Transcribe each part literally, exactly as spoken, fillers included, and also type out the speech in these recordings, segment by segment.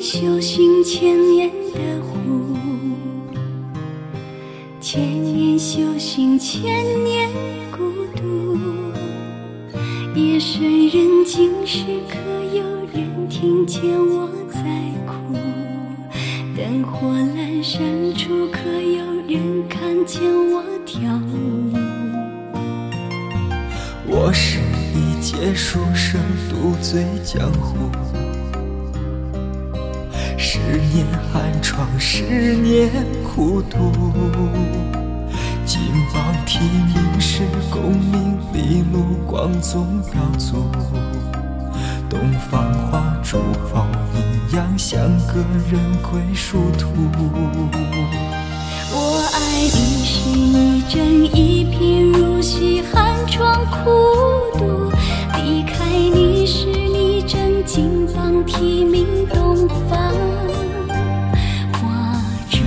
修行千年的湖，千年修行千年孤独。夜深人静时，可有人听见我在哭？灯火阑珊处，可有人看见我跳舞？ 我是一介书生，独醉江湖。十年寒窗，十年苦读。金榜题名时，功名利禄，光宗耀祖。东方花烛后，阴阳相隔，人归殊途。 我爱你是你正一贫如洗，寒窗苦读；离开你时，你正金榜题名，东方花烛。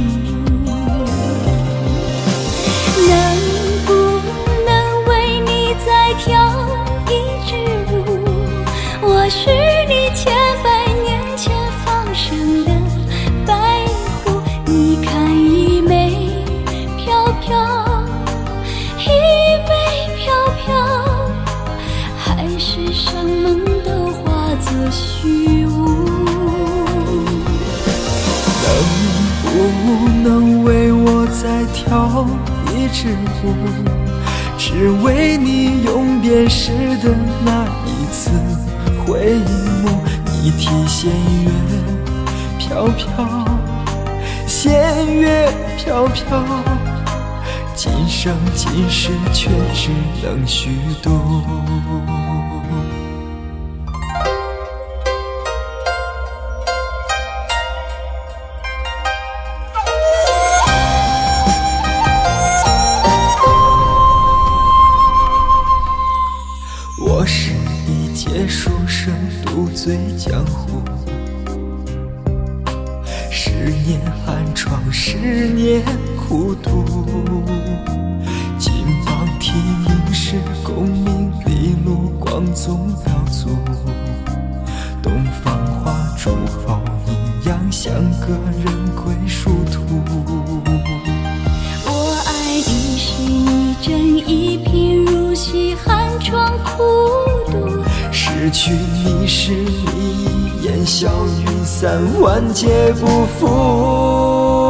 能不能为你再跳一支舞？我是你千百年前放生的白狐，你看一枚飘飘，一枚飘飘，海市上梦都化作虚无。 能不能为我再跳一支舞？只为你永别时的那一次回眸。你提弦月飘飘，弦月飘飘，今生今世却只能虚度。我是一介书生，独醉江湖。十年寒窗，十年苦读。金榜题名时，功名利禄，光宗耀祖。东方花烛后，阴阳相隔，人归殊途。 我爱你是你正一贫如洗，寒窗苦读； 失去你时，你烟消云散，万劫不复。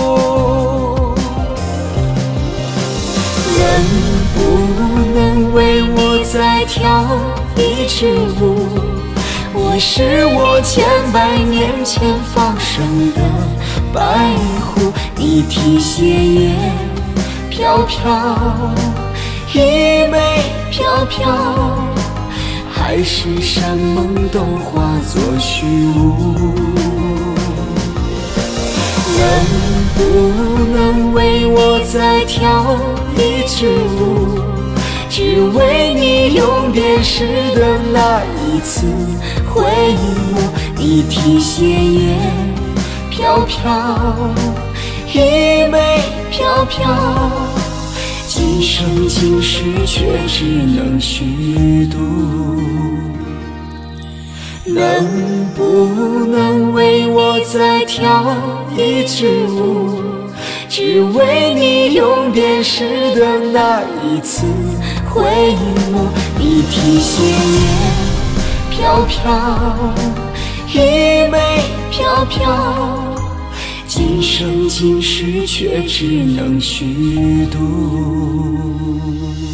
能不能为我再跳一支舞？我是我千百年前放生的白狐，你提鞋月飘飘，一枚飘飘，海市上梦都化作虚无。能不能为我再跳一支舞？只为你永别时的那一次回眸。你提鞋月飘飘，一枚飘飘，今生今世却只能虚度。能不能为我再跳一支舞？只为你永别时的那一次回眸。你提鞋月飘飘，一枚飘飘，今生今世却只能虚度。